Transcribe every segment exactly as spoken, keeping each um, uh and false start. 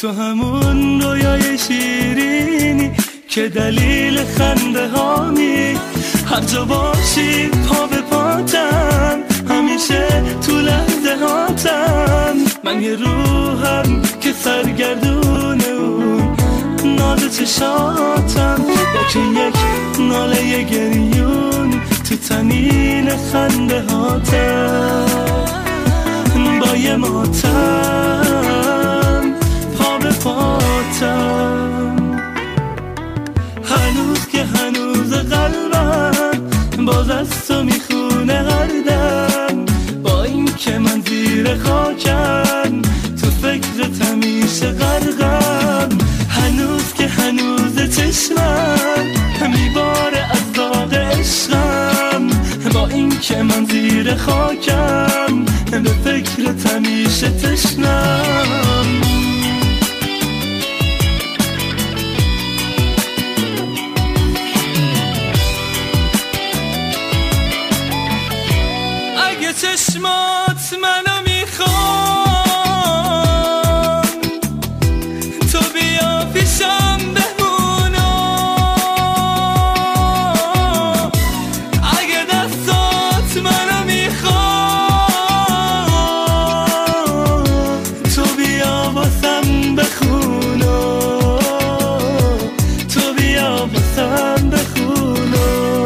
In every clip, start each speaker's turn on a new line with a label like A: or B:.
A: تو همون رویای شیرینی که دلیل خنده هامی، هر جا باشی پا به پاتم، همیشه تو لحظه هاتم. من یه روحم که سرگردونه اون ناز چشاتم، یا که یک ناله گریون تو تنین خنده هاتم. با یه ماتم پا به پاتم، هنوز که هنوز قلبم باز از تو میخونه هر دم. با این که من زیر خاکم تو فکرت همیشه غرقم، هنوز که هنوز چشمم میباره از داغ عشقم. با این که من زیر خاکم به فکرت همیشه تشنم. اگه چشمات منو میخوان، تو بیا پیشم بمونا. اگه دستات منو میخوان، تو بیا واسم بخونا. تو بیا واسم بخونا.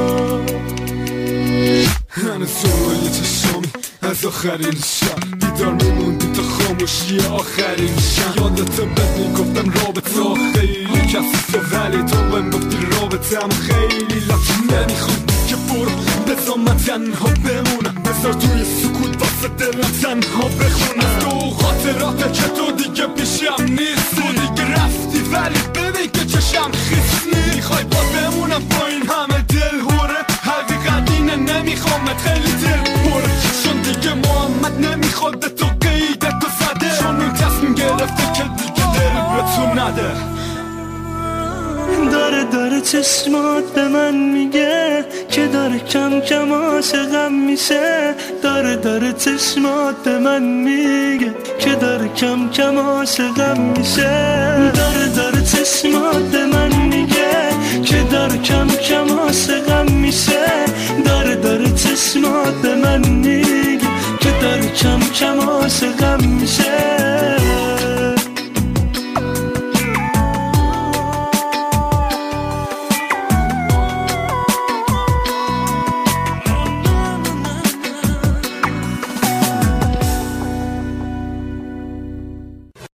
B: هنوز سوال چشمی از آخرین شب بیدار میموندی تا خاموشی آخرین شب. یادت بد میگفتم رابطه ها خیلی کسیسه، ولی تو بهم گفتی رابطه هم خیلی لطفی. نمیخوام که برو بذار من تنها بمونم، بذار توی سکوت واسه دلم تنها بخونم. تو خاطراته که تو دیگه پیشم نیست، تو دیگه رفتی ولی ببین که چشم خیس نیست. میخوای با بمونم با این همه دل هوره، حقیقت اینه نمیخوامت خیلی دل بره، چون دیگه محمد نمیخواد به تو قیدت تو زده، چون این تصمیم گرفته که دیگه دل به تو نده.
A: داره داره چشمات به من میگه که داره کم کم عاشقم میشه. داره داره چشمات به من میگه که داره کم کم عاشقم میشه. داره داره چشمات به من میگه که داره کم کم عاشقم میشه. داره داره چشمات به من میگه که داره کم کم عاشقم میشه.